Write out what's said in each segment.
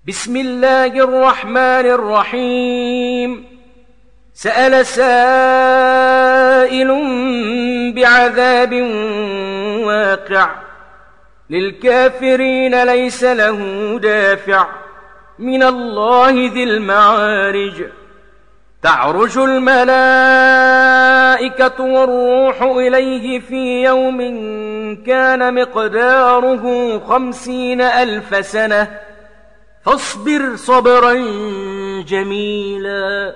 بسم الله الرحمن الرحيم. سأل سائل بعذاب واقع للكافرين ليس له دافع من الله ذي المعارج. تعرج الملائكة والروح إليه في يوم كان مقداره 50,000 سنة فاصبر صبرا جميلا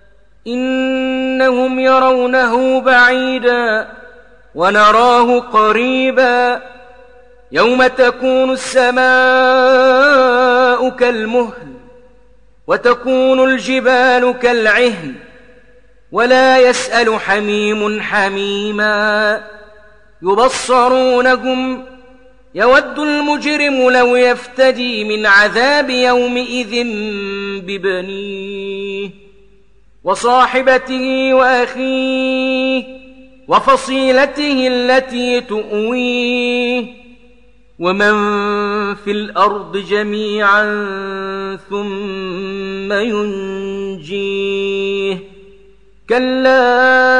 إنهم يرونه بعيدا ونراه قريبا يوم تكون السماء كالمهل وتكون الجبال كالعهن ولا يسأل حميم حميما يبصرونهم يود المجرم لو يفتدي من عذاب يومئذ ببنيه وصاحبته وأخيه وفصيلته التي تؤويه ومن في الأرض جميعا ثم ينجيه كلا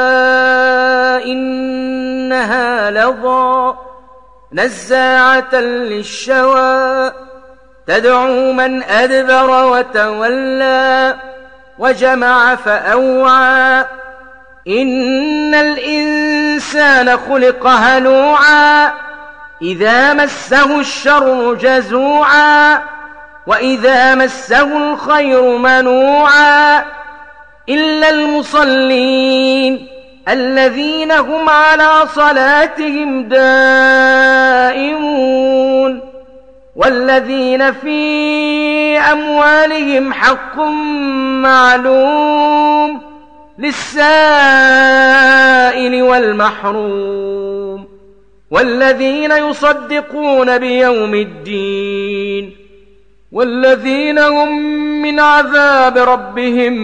إنها لظى نزاعة للشوى تدعو من أدبر وتولى وجمع فأوعى إن الإنسان خلق هلوعا إذا مسه الشر جزوعا وإذا مسه الخير منوعا إلا المصلين الذين هم على صلاتهم دائمون والذين في أموالهم حق معلوم للسائل والمحروم والذين يصدقون بيوم الدين والذين هم من عذاب ربهم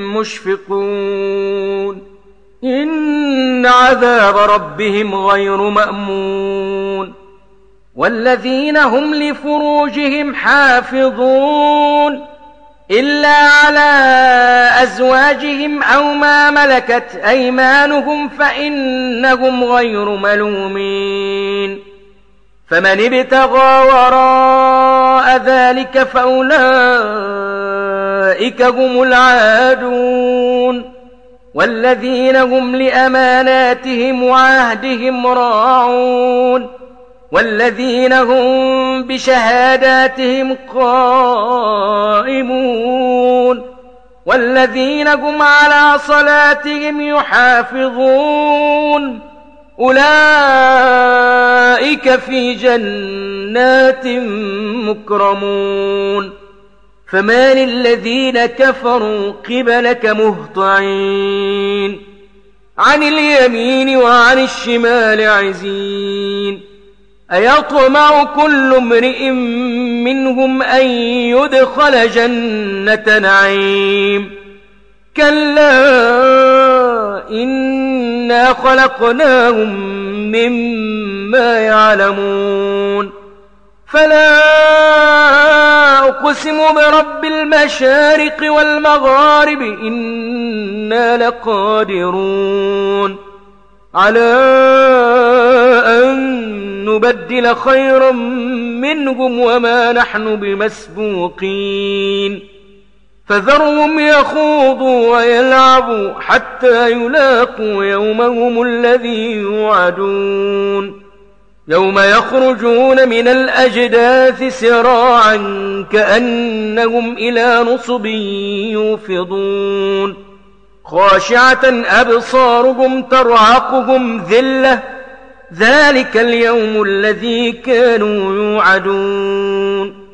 مشفقون إن عذاب ربهم غير مأمون والذين هم لفروجهم حافظون إلا على أزواجهم أو ما ملكت أيمانهم فإنهم غير ملومين فمن ابتغى وراء ذلك فأولئك هم العادون والذين هم لأماناتهم وعهدهم راعون والذين هم بشهاداتهم قائمون والذين هم على صلاتهم يحافظون أولئك في جنات مكرمون فما للذين كفروا قبلك مهطعين عن اليمين وعن الشمال عزين أيطمع كل امرئ منهم أن يدخل جنة نعيم كلا إنا خلقناهم مما يعلمون فلا أقسم برب المشارق والمغارب إنا لقادرون على أن نبدل خيرا منهم وما نحن بمسبوقين فذرهم يخوضوا ويلعبوا حتى يلاقوا يومهم الذي يوعدون يوم يخرجون من الأجداث سراعا كأنهم إلى نصب يوفضون خاشعة أبصارهم ترهقهم ذلة ذلك اليوم الذي كانوا يوعدون